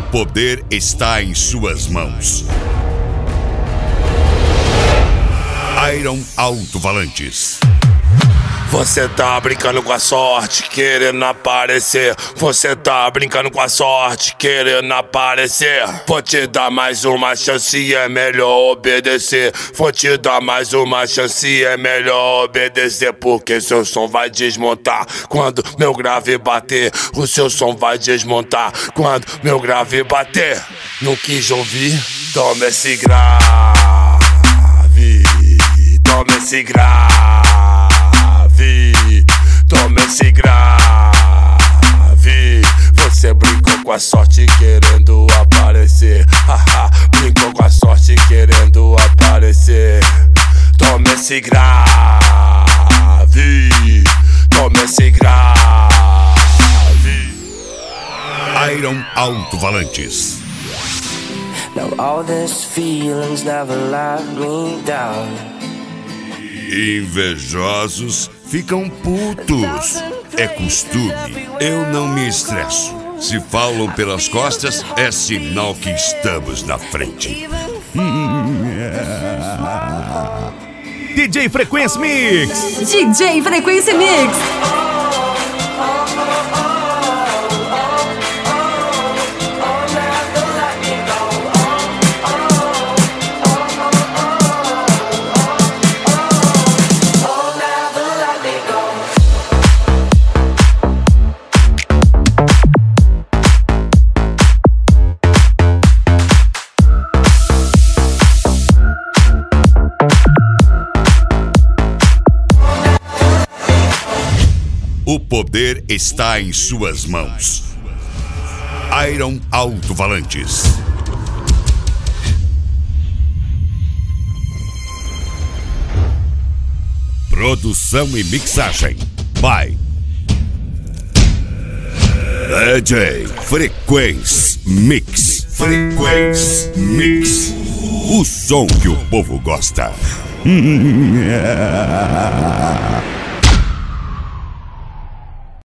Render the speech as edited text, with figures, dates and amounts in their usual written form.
poder está em suas mãos. Iron Alto-Falantes. Você tá brincando com a sorte, querendo aparecer. Você tá brincando com a sorte, querendo aparecer. Vou te dar mais uma chance, é melhor obedecer. Vou te dar mais uma chance, é melhor obedecer. Porque seu som vai desmontar quando meu grave bater. O seu som vai desmontar quando meu grave bater. Não quis ouvir? Toma esse grave. Toma esse grave. Toma esse grave. Você brincou com a sorte querendo aparecer. Haha, brincou com a sorte querendo aparecer. Toma esse grave. Toma esse grave. Iron Alto-Falantes. Now all these feelings never let me down. Invejosos ficam putos. É costume. Eu não me estresso. Se falam pelas costas, é sinal que estamos na frente. DJ Frequência Mix. DJ Frequência Mix. O poder está em suas mãos. Iron Alto-Falantes. Produção e mixagem by DJ Frequência Mix. Frequência Mix. O som que o povo gosta.